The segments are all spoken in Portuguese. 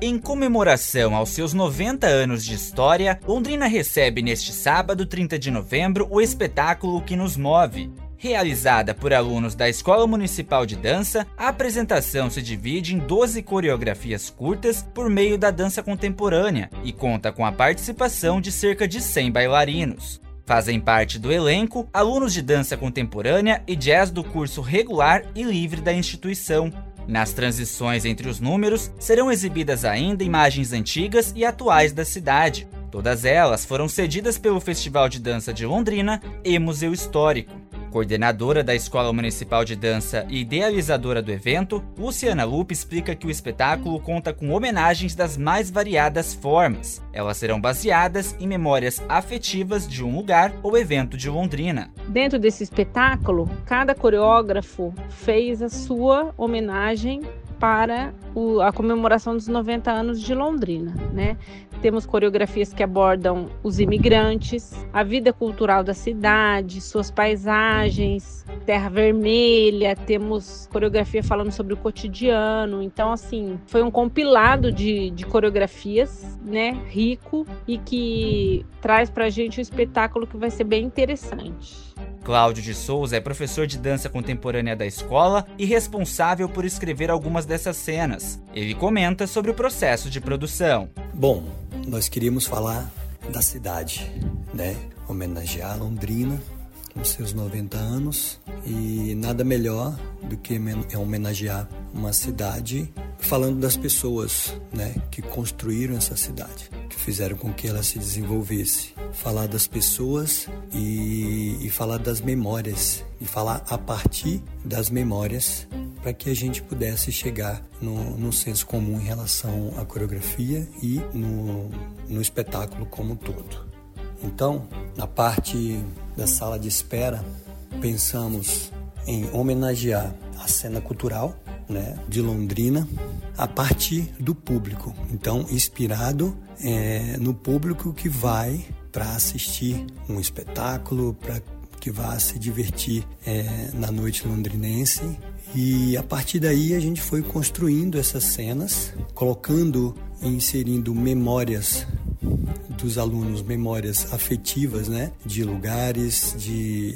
Em comemoração aos seus 90 anos de história, Londrina recebe neste sábado, 30 de novembro, o espetáculo O Que Nos Move. Realizada por alunos da Escola Municipal de Dança, a apresentação se divide em 12 coreografias curtas por meio da dança contemporânea e conta com a participação de cerca de 100 bailarinos. Fazem parte do elenco alunos de dança contemporânea e jazz do curso regular e livre da instituição. Nas transições entre os números, serão exibidas ainda imagens antigas e atuais da cidade. Todas elas foram cedidas pelo Festival de Dança de Londrina e Museu Histórico. Coordenadora da Escola Municipal de Dança e idealizadora do evento, Luciana Lupe explica que o espetáculo conta com homenagens das mais variadas formas. Elas serão baseadas em memórias afetivas de um lugar ou evento de Londrina. Dentro desse espetáculo, cada coreógrafo fez a sua homenagem para a comemoração dos 90 anos de Londrina, né? Temos coreografias que abordam os imigrantes, a vida cultural da cidade, suas paisagens, Terra Vermelha, temos coreografia falando sobre o cotidiano. Então, assim, foi um compilado de coreografias, né, rico e que traz pra gente um espetáculo que vai ser bem interessante. Cláudio de Souza é professor de dança contemporânea da escola e responsável por escrever algumas dessas cenas. Ele comenta sobre o processo de produção. Bom, nós queríamos falar da cidade, né? Homenagear Londrina nos seus 90 anos e nada melhor do que homenagear uma cidade falando das pessoas, né, que construíram essa cidade, que fizeram com que ela se desenvolvesse. Falar das pessoas e falar das memórias, e falar a partir das memórias para que a gente pudesse chegar no senso comum em relação à coreografia e no espetáculo como um todo. Então, na parte da sala de espera, pensamos em homenagear a cena cultural, né, de Londrina a partir do público. Então, inspirado no público que vai para assistir um espetáculo, para que vá se divertir na noite londrinense. E a partir daí a gente foi construindo essas cenas, colocando e inserindo memórias dos alunos, memórias afetivas, né? De lugares, de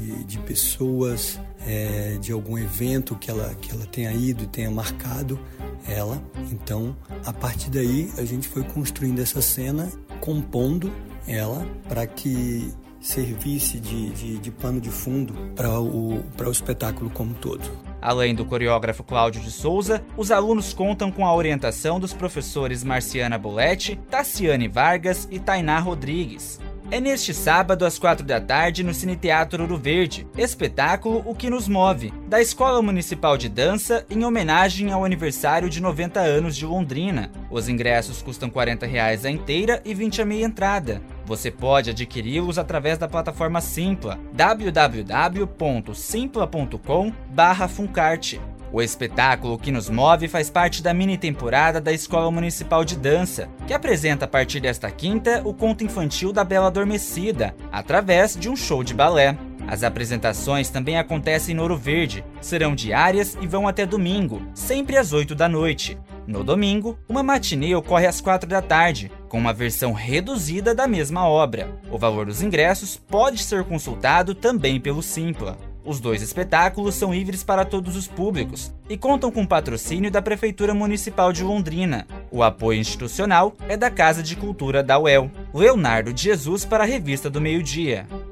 pessoas, de algum evento que ela tenha ido e tenha marcado ela. Então, a partir daí, a gente foi construindo essa cena, compondo ela para que servisse de pano de fundo para o espetáculo como um todo. Além do coreógrafo Cláudio de Souza, os alunos contam com a orientação dos professores Marciana Boletti, Tassiane Vargas e Tainá Rodrigues. É neste sábado, às 16h, no Cine Teatro Ouro Verde, espetáculo O Que Nos Move, da Escola Municipal de Dança, em homenagem ao aniversário de 90 anos de Londrina. Os ingressos custam R$40 a inteira e R$20 a meia entrada. Você pode adquiri-los através da plataforma Simpla, www.simpla.com/funcarte. O espetáculo O Que Nos Move faz parte da mini-temporada da Escola Municipal de Dança, que apresenta a partir desta quinta o conto infantil da Bela Adormecida, através de um show de balé. As apresentações também acontecem no Ouro Verde, serão diárias e vão até domingo, sempre às 8 da noite. No domingo, uma matinê ocorre às 4 da tarde, com uma versão reduzida da mesma obra. O valor dos ingressos pode ser consultado também pelo Simpla. Os dois espetáculos são livres para todos os públicos e contam com patrocínio da Prefeitura Municipal de Londrina. O apoio institucional é da Casa de Cultura da UEL. Leonardo de Jesus para a Revista do Meio-Dia.